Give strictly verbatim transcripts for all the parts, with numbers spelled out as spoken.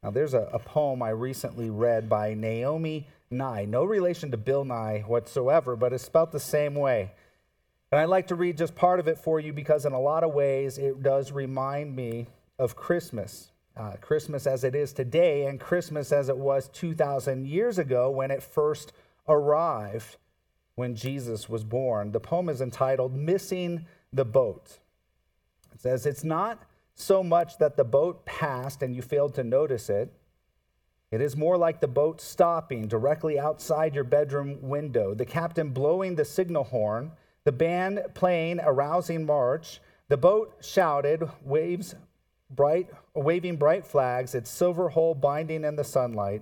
Now, there's a, a poem I recently read by Naomi Nye. No relation to Bill Nye whatsoever, but it's spelled the same way. And I'd like to read just part of it for you because in a lot of ways it does remind me of Christmas. Uh, Christmas as it is today and Christmas as it was two thousand years ago when it first arrived, when Jesus was born. The poem is entitled, Missing the Boat. It says, it's not so much that the boat passed and you failed to notice it. It is more like the boat stopping directly outside your bedroom window, the captain blowing the signal horn, the band playing a rousing march. The boat shouted, waves bright, waving bright flags, its silver hull binding in the sunlight.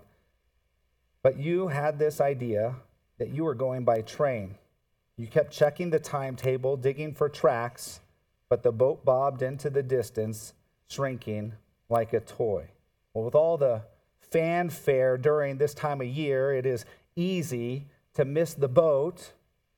But you had this idea that you were going by train. You kept checking the timetable, digging for tracks, but the boat bobbed into the distance, shrinking like a toy. Well, with all the fanfare during this time of year, it is easy to miss the boat,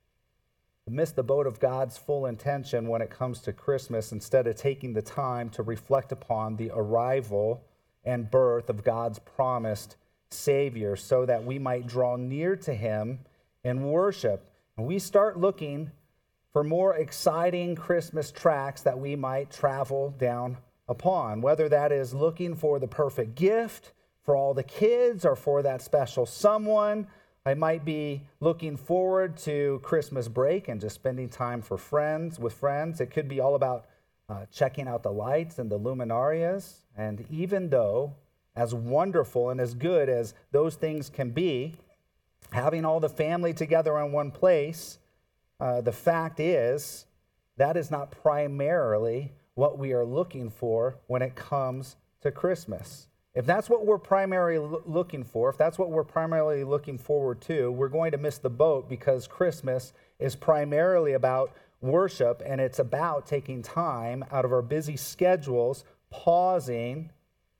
to miss the boat of God's full intention when it comes to Christmas, instead of taking the time to reflect upon the arrival and birth of God's promised Savior so that we might draw near to him in worship. And we start looking for more exciting Christmas tracks that we might travel down upon, whether that is looking for the perfect gift for all the kids or for that special someone. I might be looking forward to Christmas break and just spending time for friends with friends. It could be all about uh, checking out the lights and the luminarias. And even though, as wonderful and as good as those things can be, having all the family together in one place, uh, the fact is that is not primarily what we are looking for when it comes to Christmas. If that's what we're primarily lo- looking for, if that's what we're primarily looking forward to, we're going to miss the boat, because Christmas is primarily about worship, and it's about taking time out of our busy schedules, pausing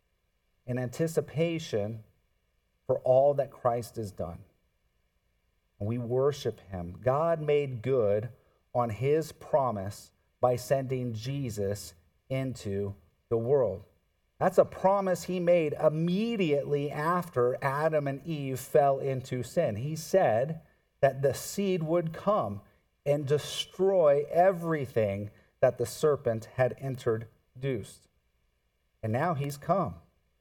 in anticipation for all that Christ has done. And we worship him. God made good on his promise by sending Jesus into the world. That's a promise he made immediately after Adam and Eve fell into sin. He said that the seed would come and destroy everything that the serpent had introduced. And now he's come.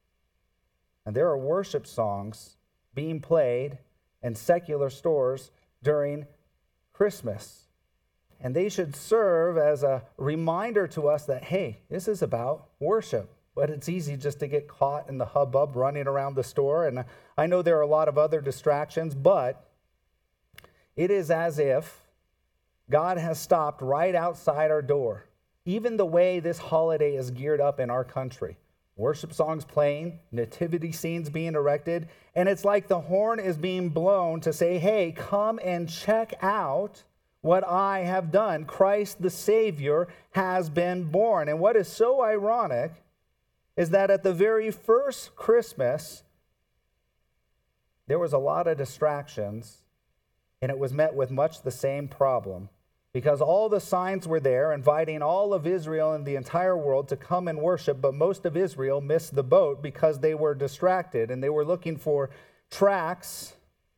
And there are worship songs being played in secular stores during Christmas. And they should serve as a reminder to us that, hey, this is about worship. But it's easy just to get caught in the hubbub running around the store. And I know there are a lot of other distractions, but it is as if God has stopped right outside our door. Even the way this holiday is geared up in our country. Worship songs playing, nativity scenes being erected, and it's like the horn is being blown to say, hey, come and check out what I have done. Christ the Savior has been born. And what is so ironic is that at the very first Christmas, there was a lot of distractions, and it was met with much the same problem. Because all the signs were there, inviting all of Israel and the entire world to come and worship, but most of Israel missed the boat because they were distracted, and they were looking for tracks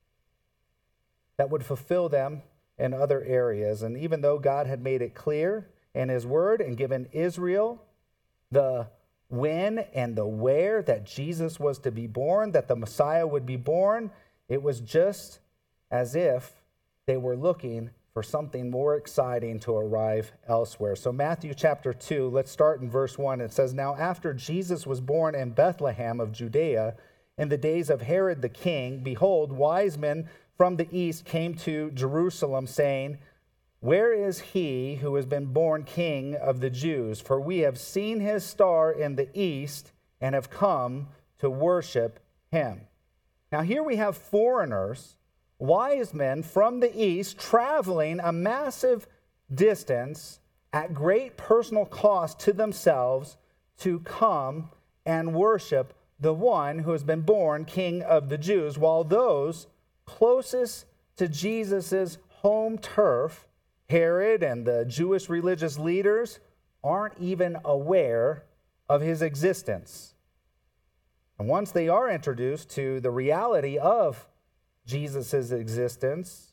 that would fulfill them in other areas. And even though God had made it clear in his word and given Israel the when and the where that Jesus was to be born, that the Messiah would be born, it was just as if they were looking for something more exciting to arrive elsewhere. So Matthew chapter two, let's start in verse one. It says, now after Jesus was born in Bethlehem of Judea, in the days of Herod the king, behold, wise men from the east came to Jerusalem, saying, where is he who has been born King of the Jews? For we have seen his star in the east and have come to worship him. Now here we have foreigners, wise men from the east, traveling a massive distance at great personal cost to themselves to come and worship the one who has been born King of the Jews, while those closest to Jesus' home turf, Herod and the Jewish religious leaders, aren't even aware of his existence. And once they are introduced to the reality of Jesus' existence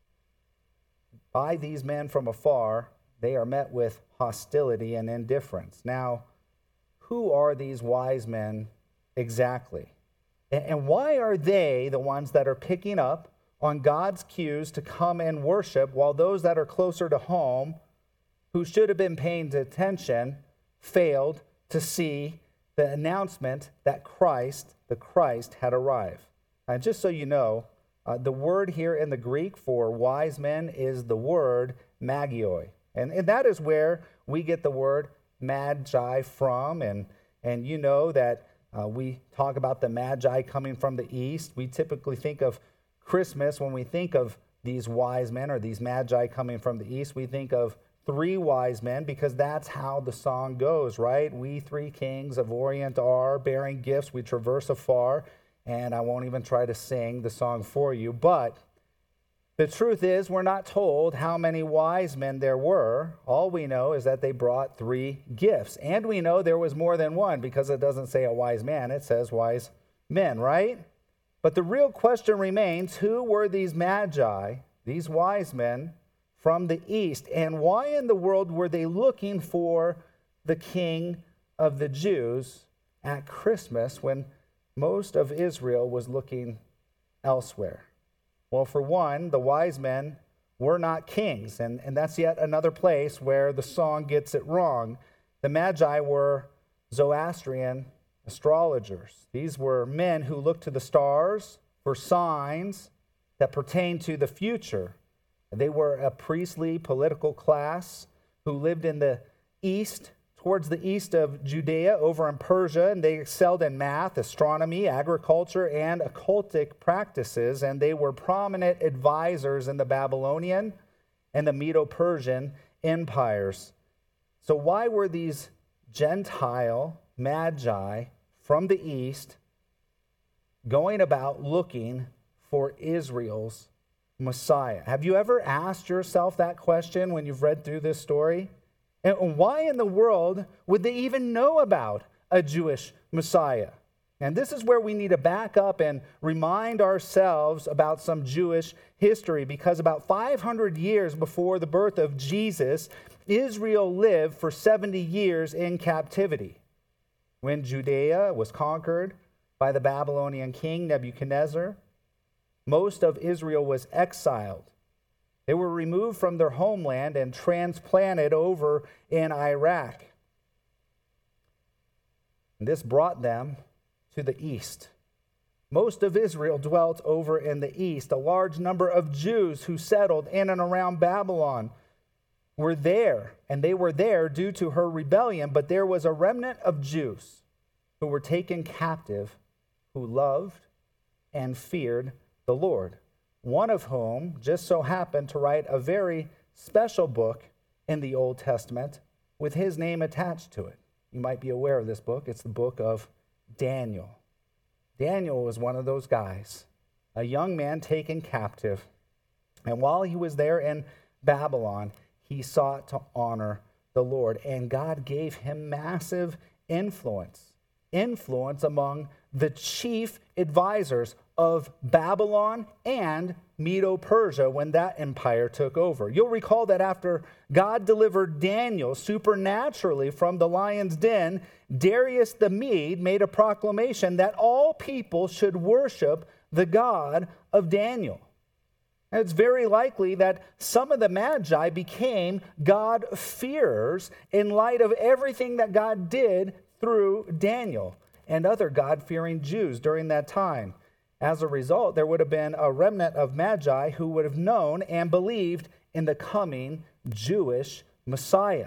by these men from afar, they are met with hostility and indifference. Now, who are these wise men exactly? And why are they the ones that are picking up on God's cues to come and worship, while those that are closer to home, who should have been paying attention, failed to see the announcement that Christ, the Christ, had arrived? And just so you know, uh, the word here in the Greek for wise men is the word magioi. And, and that is where we get the word magi from. And, and you know that uh, we talk about the magi coming from the east. We typically think of Christmas, when we think of these wise men or these magi coming from the east, we think of three wise men, because that's how the song goes, right? We three kings of Orient are, bearing gifts we traverse afar. And I won't even try to sing the song for you. But the truth is, we're not told how many wise men there were. All we know is that they brought three gifts. And we know there was more than one, because it doesn't say a wise man, it says wise men, right? But the real question remains, who were these magi, these wise men from the east, and why in the world were they looking for the King of the Jews at Christmas when most of Israel was looking elsewhere? Well, for one, the wise men were not kings, and, and that's yet another place where the song gets it wrong. The magi were Zoroastrian astrologers. These were men who looked to the stars for signs that pertained to the future. They were a priestly political class who lived in the east, towards the east of Judea, over in Persia, and they excelled in math, astronomy, agriculture, and occultic practices, and they were prominent advisors in the Babylonian and the Medo-Persian empires. So why were these Gentile magi from the east going about looking for Israel's Messiah? Have you ever asked yourself that question when you've read through this story? And why in the world would they even know about a Jewish Messiah? And this is where we need to back up and remind ourselves about some Jewish history, because about five hundred years before the birth of Jesus, Israel lived for seventy years in captivity. When Judea was conquered by the Babylonian king Nebuchadnezzar, most of Israel was exiled. They were removed from their homeland and transplanted over in Iraq. And this brought them to the east. Most of Israel dwelt over in the east. A large number of Jews who settled in and around Babylon were there, and they were there due to her rebellion, but there was a remnant of Jews who were taken captive, who loved and feared the Lord, one of whom just so happened to write a very special book in the Old Testament with his name attached to it. You might be aware of this book. It's the book of Daniel. Daniel was one of those guys, a young man taken captive. And while he was there in Babylon, he sought to honor the Lord. And God gave him massive influence, influence among the chief advisors of Babylon and Medo-Persia when that empire took over. You'll recall that after God delivered Daniel supernaturally from the lion's den, Darius the Mede made a proclamation that all people should worship the God of Daniel. And it's very likely that some of the Magi became God-fearers in light of everything that God did through Daniel and other God-fearing Jews during that time. As a result, there would have been a remnant of Magi who would have known and believed in the coming Jewish Messiah.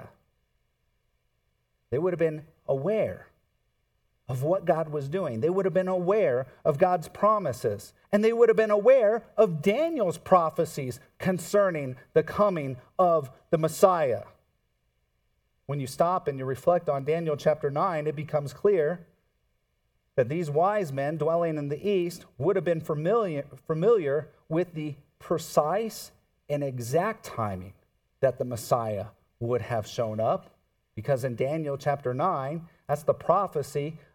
They would have been aware of what God was doing. They would have been aware of God's promises. And they would have been aware of Daniel's prophecies concerning the coming of the Messiah. When you stop and you reflect on Daniel chapter nine, it becomes clear that these wise men dwelling in the east would have been familiar, familiar with the precise and exact timing that the Messiah would have shown up. Because in Daniel chapter nine, that's the prophecy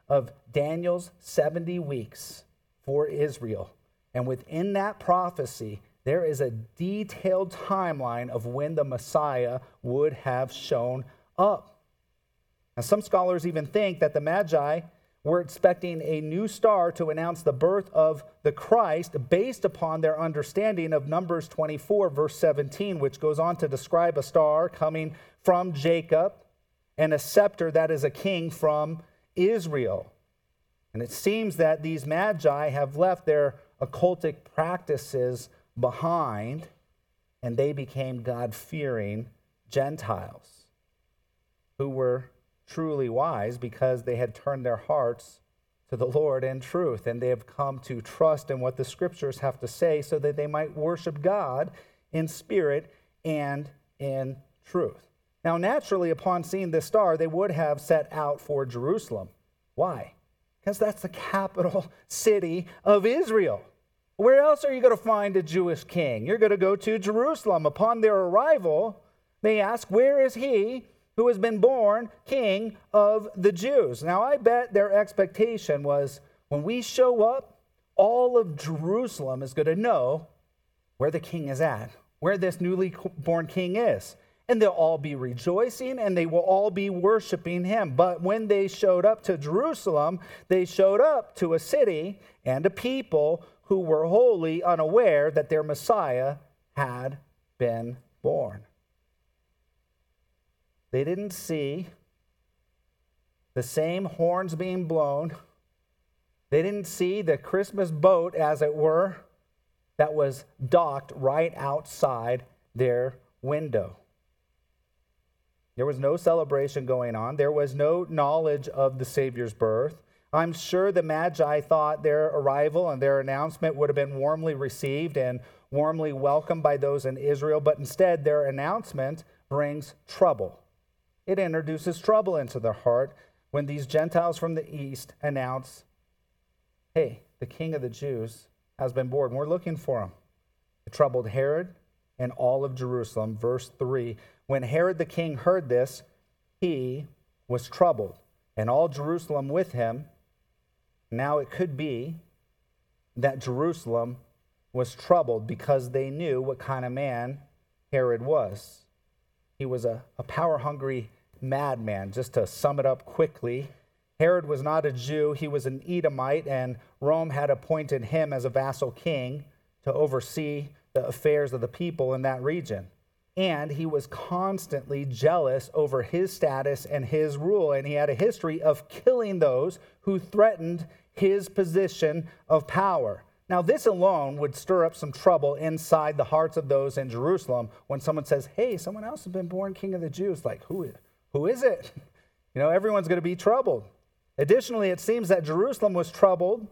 of Daniel's seventy weeks for Israel. And within that prophecy, there is a detailed timeline of when the Messiah would have shown up. And some scholars even think that the Magi were expecting a new star to announce the birth of the Christ based upon their understanding of Numbers twenty-four, verse seventeen, which goes on to describe a star coming from Jacob and a scepter that is a king from Israel. And it seems that these Magi have left their occultic practices behind, and they became God-fearing Gentiles who were truly wise because they had turned their hearts to the Lord in truth, and they have come to trust in what the scriptures have to say so that they might worship God in spirit and in truth. Now, naturally, upon seeing this star, they would have set out for Jerusalem. Why? Because that's the capital city of Israel. Where else are you going to find a Jewish king? You're going to go to Jerusalem. Upon their arrival, they ask, where is he who has been born king of the Jews? Now, I bet their expectation was, when we show up, all of Jerusalem is going to know where the king is at, where this newly born king is. And they'll all be rejoicing, and they will all be worshiping him. But when they showed up to Jerusalem, they showed up to a city and a people who were wholly unaware that their Messiah had been born. They didn't see the same horns being blown. They didn't see the Christmas boat, as it were, that was docked right outside their window. There was no celebration going on. There was no knowledge of the Savior's birth. I'm sure the Magi thought their arrival and their announcement would have been warmly received and warmly welcomed by those in Israel, but instead their announcement brings trouble. It introduces trouble into their heart when these Gentiles from the east announce, hey, the King of the Jews has been born. We're looking for him. It troubled Herod and all of Jerusalem. Verse three, when Herod the king heard this, he was troubled, and all Jerusalem with him. Now it could be that Jerusalem was troubled because they knew what kind of man Herod was. He was a, a power-hungry madman. Just to sum it up quickly, Herod was not a Jew. He was an Edomite, and Rome had appointed him as a vassal king to oversee the affairs of the people in that region. And he was constantly jealous over his status and his rule, and he had a history of killing those who threatened his position of power. Now, this alone would stir up some trouble inside the hearts of those in Jerusalem when someone says, hey, someone else has been born king of the Jews. Like, who is, who is it? You know, everyone's going to be troubled. Additionally, it seems that Jerusalem was troubled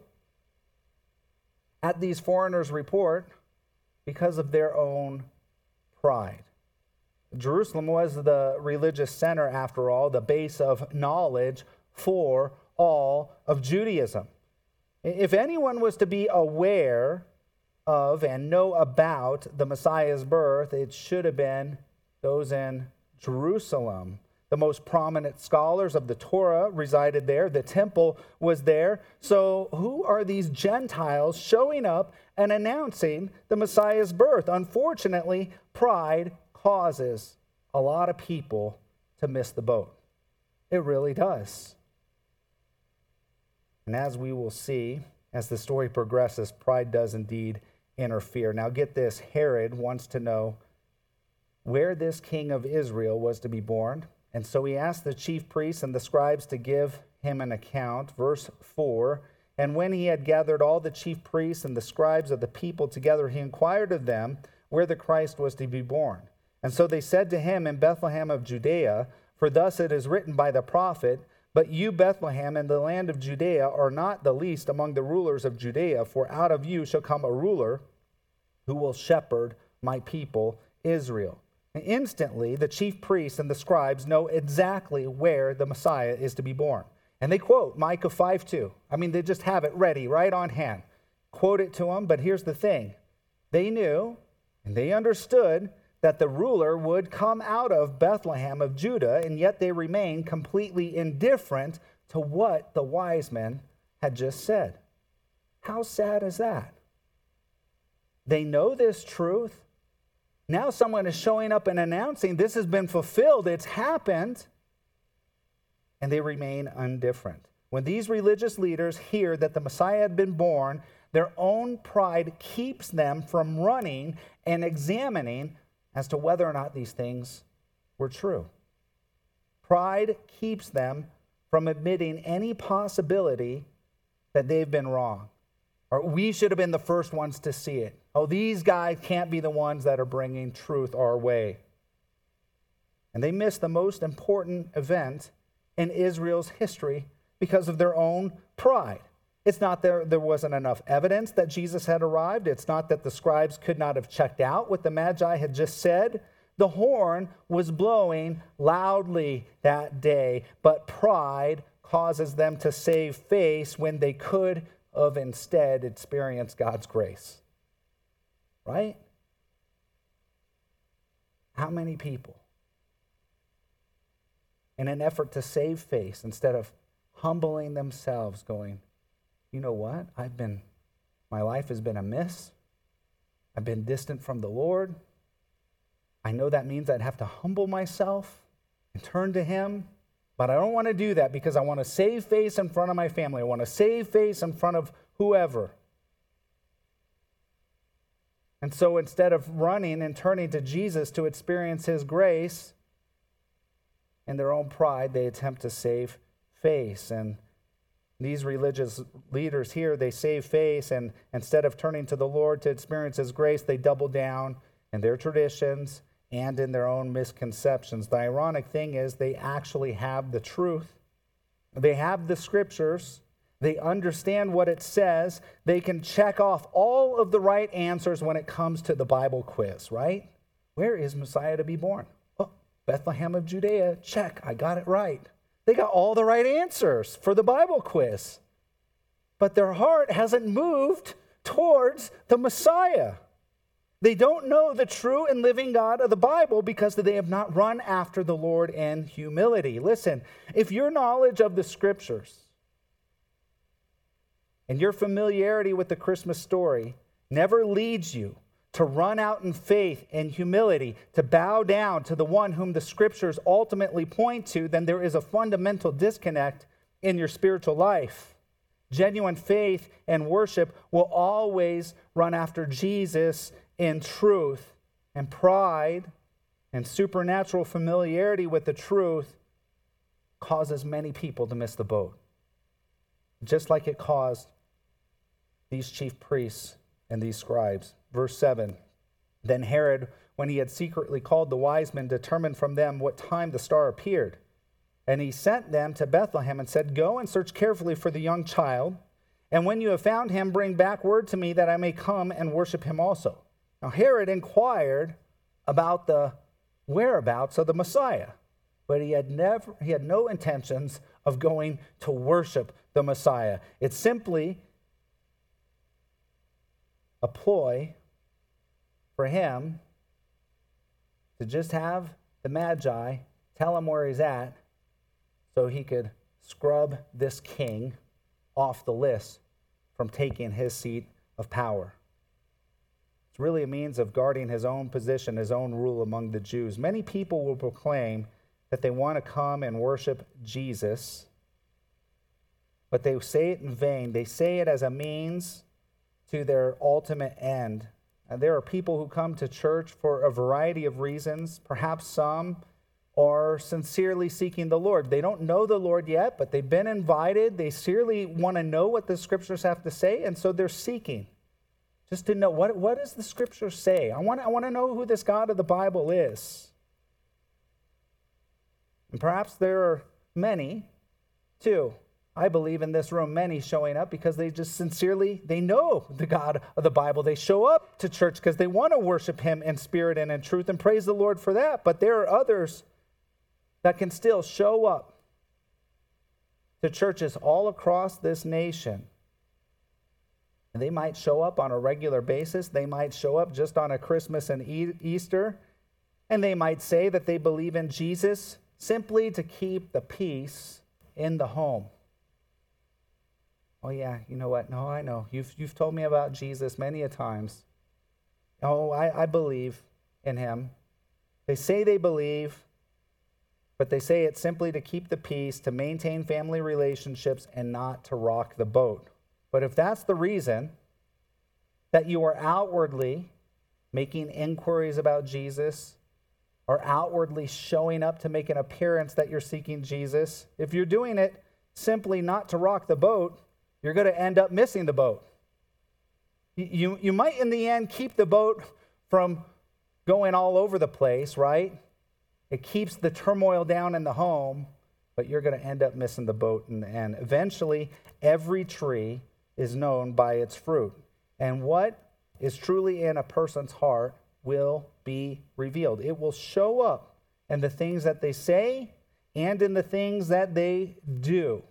at these foreigners' report because of their own pride. Jerusalem was the religious center, after all, the base of knowledge for all of Judaism. If anyone was to be aware of and know about the Messiah's birth, it should have been those in Jerusalem. The most prominent scholars of the Torah resided there. The temple was there. So who are these Gentiles showing up and announcing the Messiah's birth? Unfortunately, pride causes a lot of people to miss the boat. It really does. And as we will see, as the story progresses, pride does indeed interfere. Now get this, Herod wants to know where this king of Israel was to be born. And so he asked the chief priests and the scribes to give him an account. Verse four, and when he had gathered all the chief priests and the scribes of the people together, he inquired of them where the Christ was to be born. And so they said to him, in Bethlehem of Judea, for thus it is written by the prophet, but you, Bethlehem, in the land of Judea, are not the least among the rulers of Judea, for out of you shall come a ruler who will shepherd my people Israel. And instantly, the chief priests and the scribes know exactly where the Messiah is to be born. And they quote Micah five two. I mean, they just have it ready, right on hand. Quote it to them, but here's the thing. They knew and they understood that the ruler would come out of Bethlehem of Judah, and yet they remain completely indifferent to what the wise men had just said. How sad is that? They know this truth. Now someone is showing up and announcing this has been fulfilled, it's happened, and they remain indifferent. When these religious leaders hear that the Messiah had been born, their own pride keeps them from running and examining as to whether or not these things were true. Pride keeps them from admitting any possibility that they've been wrong, or we should have been the first ones to see it. Oh, these guys can't be the ones that are bringing truth our way. And they miss the most important event in Israel's history because of their own pride. It's not there there wasn't enough evidence that Jesus had arrived. It's not that the scribes could not have checked out what the Magi had just said. The horn was blowing loudly that day, but pride causes them to save face when they could have instead experienced God's grace. Right? How many people, in an effort to save face, instead of humbling themselves, going, you know what? I've been, my life has been amiss. I've been distant from the Lord. I know that means I'd have to humble myself and turn to Him, but I don't want to do that because I want to save face in front of my family. I want to save face in front of whoever. And so instead of running and turning to Jesus to experience His grace, in their own pride, they attempt to save face. And these religious leaders here, they save face, and instead of turning to the Lord to experience His grace, they double down in their traditions and in their own misconceptions. The ironic thing is they actually have the truth. They have the scriptures. They understand what it says. They can check off all of the right answers when it comes to the Bible quiz, right? Where is Messiah to be born? Oh, Bethlehem of Judea. Check, I got it right. They got all the right answers for the Bible quiz. But their heart hasn't moved towards the Messiah. They don't know the true and living God of the Bible because they have not run after the Lord in humility. Listen, if your knowledge of the scriptures and your familiarity with the Christmas story never leads you to run out in faith and humility, to bow down to the one whom the scriptures ultimately point to, then there is a fundamental disconnect in your spiritual life. Genuine faith and worship will always run after Jesus in truth, and pride and supernatural familiarity with the truth causes many people to miss the boat. Just like it caused these chief priests and these scribes. Verse seven, then Herod, when he had secretly called the wise men, determined from them what time the star appeared. And he sent them to Bethlehem and said, go and search carefully for the young child, and when you have found him, bring back word to me that I may come and worship him also. Now Herod inquired about the whereabouts of the Messiah, but he had never he had no intentions of going to worship the Messiah. It's simply a ploy for him to just have the Magi tell him where he's at so he could scrub this king off the list from taking his seat of power. It's really a means of guarding his own position, his own rule among the Jews. Many people will proclaim that they want to come and worship Jesus, but they say it in vain. They say it as a means to their ultimate end. And there are people who come to church for a variety of reasons. Perhaps some are sincerely seeking the Lord. They don't know the Lord yet, but they've been invited. They sincerely want to know what the scriptures have to say, and so they're seeking just to know, what, what does the scripture say? I want, I want to know who this God of the Bible is. And perhaps there are many, too, I believe in this room, many showing up because they just sincerely, they know the God of the Bible. They show up to church because they want to worship him in spirit and in truth, and praise the Lord for that. But there are others that can still show up to churches all across this nation. And they might show up on a regular basis. They might show up just on a Christmas and Easter. And they might say that they believe in Jesus simply to keep the peace in the home. Oh yeah, you know what? No, I know. You've you've told me about Jesus many a times. Oh, I, I believe in him. They say they believe, but they say it simply to keep the peace, to maintain family relationships, and not to rock the boat. But if that's the reason that you are outwardly making inquiries about Jesus, or outwardly showing up to make an appearance that you're seeking Jesus, if you're doing it simply not to rock the boat, you're going to end up missing the boat. You, you might, in the end, keep the boat from going all over the place, right? It keeps the turmoil down in the home, but you're going to end up missing the boat in the end. Eventually, every tree is known by its fruit. And what is truly in a person's heart will be revealed. It will show up in the things that they say and in the things that they do.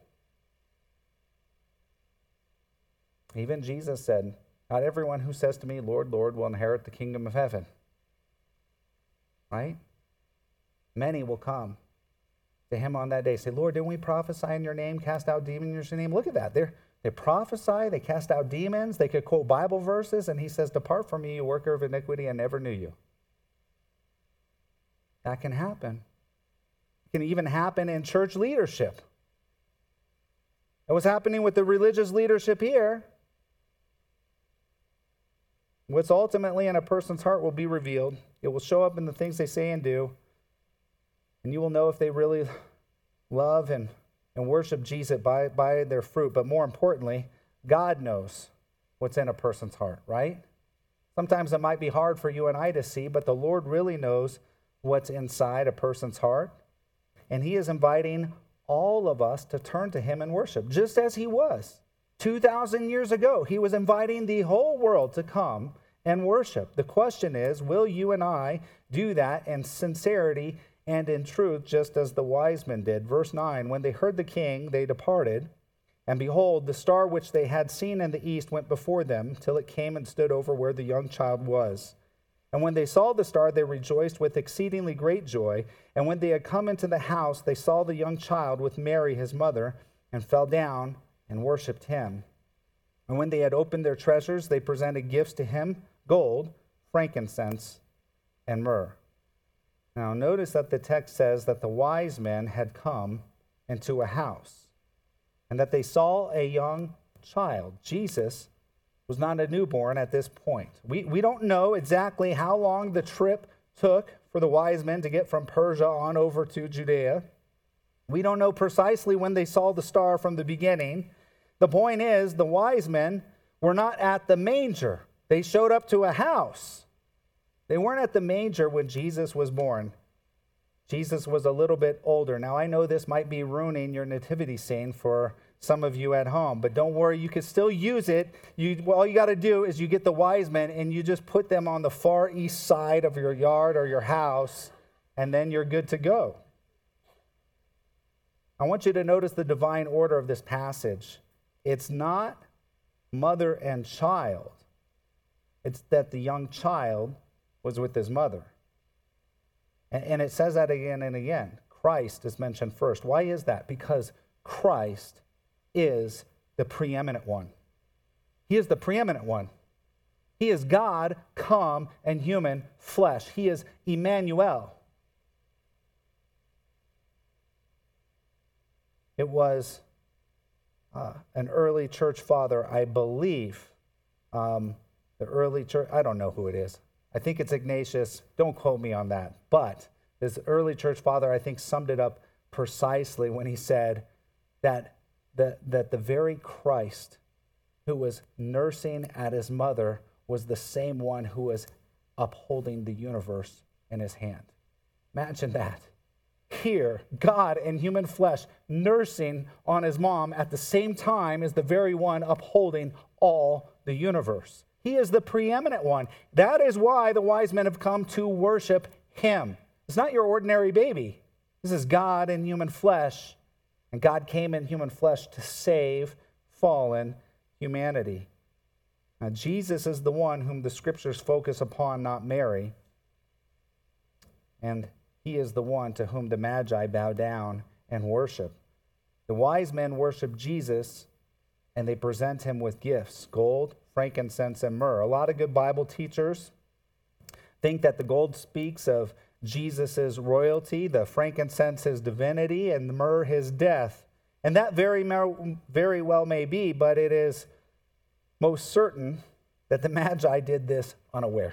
Even Jesus said, "Not everyone who says to me, 'Lord, Lord,' will inherit the kingdom of heaven." Right? Many will come to him on that day. Say, "Lord, didn't we prophesy in your name, cast out demons in your name?" Look at that. They're, they prophesy, they cast out demons, they could quote Bible verses, and he says, "Depart from me, you worker of iniquity, I never knew you." That can happen. It can even happen in church leadership. It was happening with the religious leadership here. What's ultimately in a person's heart will be revealed. It will show up in the things they say and do. And you will know if they really love and, and worship Jesus by, by their fruit. But more importantly, God knows what's in a person's heart, right? Sometimes it might be hard for you and I to see, but the Lord really knows what's inside a person's heart. And he is inviting all of us to turn to him and worship, just as he was. two thousand years ago, he was inviting the whole world to come and worship. The question is, will you and I do that in sincerity and in truth, just as the wise men did? Verse nine, when they heard the king, they departed. And behold, the star which they had seen in the east went before them, till it came and stood over where the young child was. And when they saw the star, they rejoiced with exceedingly great joy. And when they had come into the house, they saw the young child with Mary his mother, and fell down and worshipped him. And when they had opened their treasures, they presented gifts to him, gold, frankincense, and myrrh. Now notice that the text says that the wise men had come into a house, and that they saw a young child. Jesus was not a newborn at this point. We, we don't know exactly how long the trip took for the wise men to get from Persia on over to Judea. We don't know precisely when they saw the star from the beginning. The point is, the wise men were not at the manger. They showed up to a house. They weren't at the manger when Jesus was born. Jesus was a little bit older. Now, I know this might be ruining your nativity scene for some of you at home, but don't worry, you can still use it. You, all you got to do is you get the wise men and you just put them on the far east side of your yard or your house, and then you're good to go. I want you to notice the divine order of this passage. It's not mother and child. It's that the young child was with his mother. And, and it says that again and again. Christ is mentioned first. Why is that? Because Christ is the preeminent one. He is the preeminent one. He is God come in human flesh. He is Emmanuel. It was uh, an early church father, I believe. Um, the early church, I don't know who it is. I think it's Ignatius. Don't quote me on that. But this early church father, I think, summed it up precisely when he said that the, that the very Christ who was nursing at his mother was the same one who was upholding the universe in his hand. Imagine that. Here, God in human flesh nursing on his mom at the same time is the very one upholding all the universe. He is the preeminent one. That is why the wise men have come to worship him. It's not your ordinary baby. This is God in human flesh, and God came in human flesh to save fallen humanity. Now, Jesus is the one whom the scriptures focus upon, not Mary. And he is the one to whom the Magi bow down and worship. The wise men worship Jesus, and they present him with gifts, gold, frankincense, and myrrh. A lot of good Bible teachers think that the gold speaks of Jesus' royalty, the frankincense his divinity, and the myrrh his death. And that very, very well may be, but it is most certain that the Magi did this unaware.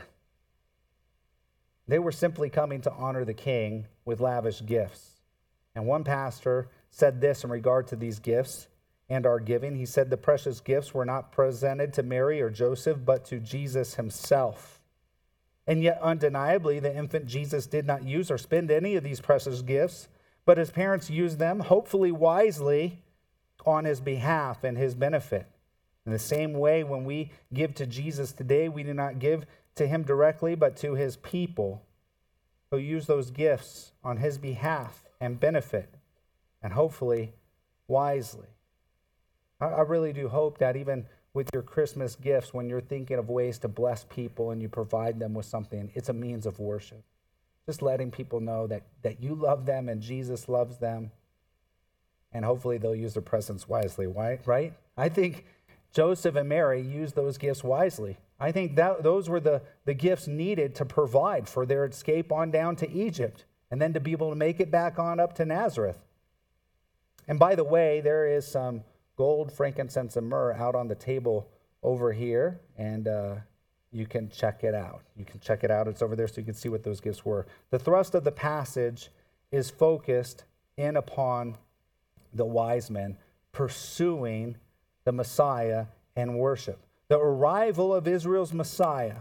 They were simply coming to honor the king with lavish gifts. And one pastor said this in regard to these gifts and our giving. He said the precious gifts were not presented to Mary or Joseph, but to Jesus himself. And yet, undeniably, the infant Jesus did not use or spend any of these precious gifts, but his parents used them, hopefully wisely, on his behalf and his benefit. In the same way, when we give to Jesus today, we do not give to him directly, but to his people who use those gifts on his behalf and benefit, and hopefully wisely. I, I really do hope that even with your Christmas gifts, when you're thinking of ways to bless people and you provide them with something, it's a means of worship. Just letting people know that, that you love them and Jesus loves them. And hopefully they'll use their presents wisely, right? I think Joseph and Mary used those gifts wisely. I think that those were the, the gifts needed to provide for their escape on down to Egypt and then to be able to make it back on up to Nazareth. And by the way, there is some gold, frankincense, and myrrh out on the table over here, and uh, you can check it out. You can check it out. It's over there so you can see what those gifts were. The thrust of the passage is focused in upon the wise men pursuing the Messiah and worship. The arrival of Israel's Messiah,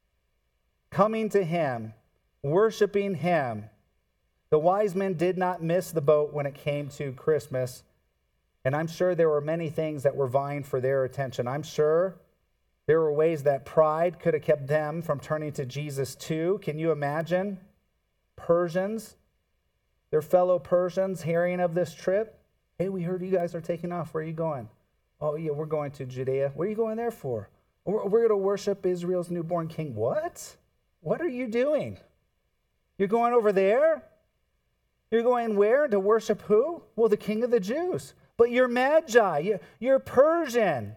coming to him, worshiping him. The wise men did not miss the boat when it came to Christmas. And I'm sure there were many things that were vying for their attention. I'm sure there were ways that pride could have kept them from turning to Jesus too. Can you imagine? Persians, their fellow Persians, hearing of this trip. Hey, we heard you guys are taking off. Where are you going? Oh, yeah, we're going to Judea. What are you going there for? We're, we're going to worship Israel's newborn king. What? What are you doing? You're going over there? You're going where? To worship who? Well, the King of the Jews. But you're Magi. You're Persian.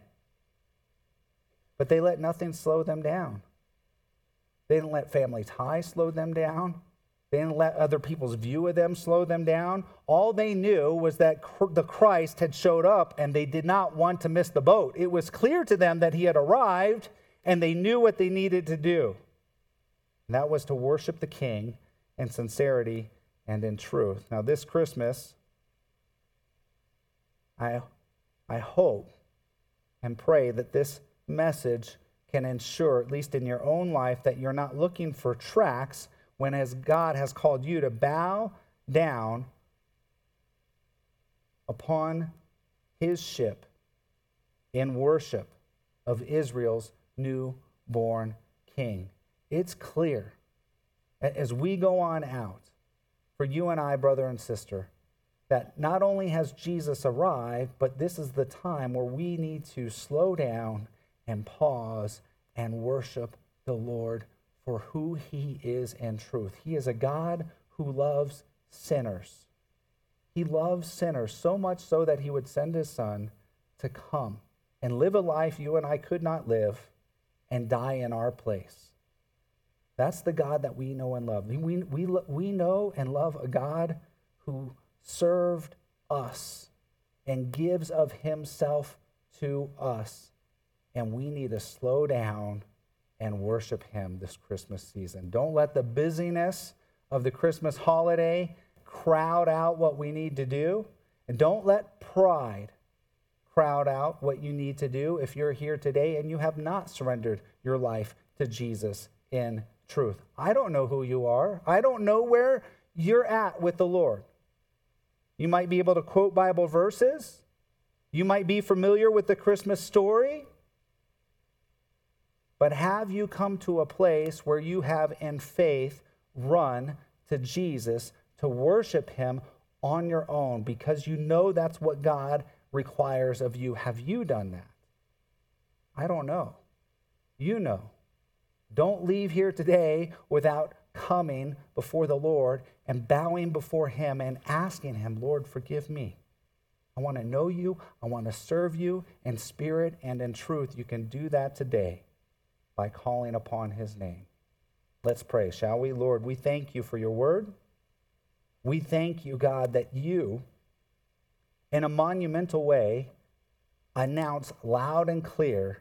But they let nothing slow them down. They didn't let family ties slow them down. They didn't let other people's view of them slow them down. All they knew was that the Christ had showed up, and they did not want to miss the boat. It was clear to them that he had arrived, and they knew what they needed to do. And that was to worship the King in sincerity and in truth. Now, this Christmas, I, I hope and pray that this message can ensure, at least in your own life, that you're not looking for tracks when as God has called you to bow down upon his ship in worship of Israel's newborn king. It's clear as we go on out for you and I, brother and sister, that not only has Jesus arrived, but this is the time where we need to slow down and pause and worship the Lord for who he is in truth. He is a God who loves sinners. He loves sinners so much so that he would send his son to come and live a life you and I could not live and die in our place. That's the God that we know and love. We, we, we know and love a God who served us and gives of himself to us. And we need to slow down and worship him this Christmas season. Don't let the busyness of the Christmas holiday crowd out what we need to do. And don't let pride crowd out what you need to do if you're here today and you have not surrendered your life to Jesus in truth. I don't know who you are. I don't know where you're at with the Lord. You might be able to quote Bible verses. You might be familiar with the Christmas story. But have you come to a place where you have in faith run to Jesus to worship him on your own because you know that's what God requires of you? Have you done that? I don't know. You know. Don't leave here today without coming before the Lord and bowing before him and asking him, Lord, forgive me. I want to know you. I want to serve you in spirit and in truth. You can do that today by calling upon his name. Let's pray, shall we? Lord, we thank you for your word. We thank you, God, that you, in a monumental way, announce loud and clear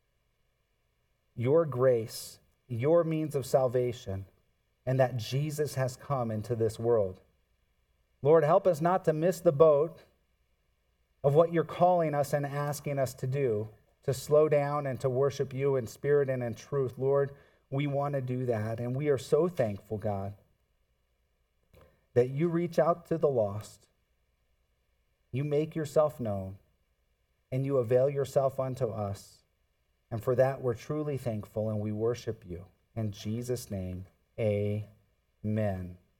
your grace, your means of salvation, and that Jesus has come into this world. Lord, help us not to miss the boat of what you're calling us and asking us to do, to slow down and to worship you in spirit and in truth. Lord, we want to do that, and we are so thankful, God, that you reach out to the lost, you make yourself known, and you avail yourself unto us. And for that, we're truly thankful, and we worship you. In Jesus' name, amen.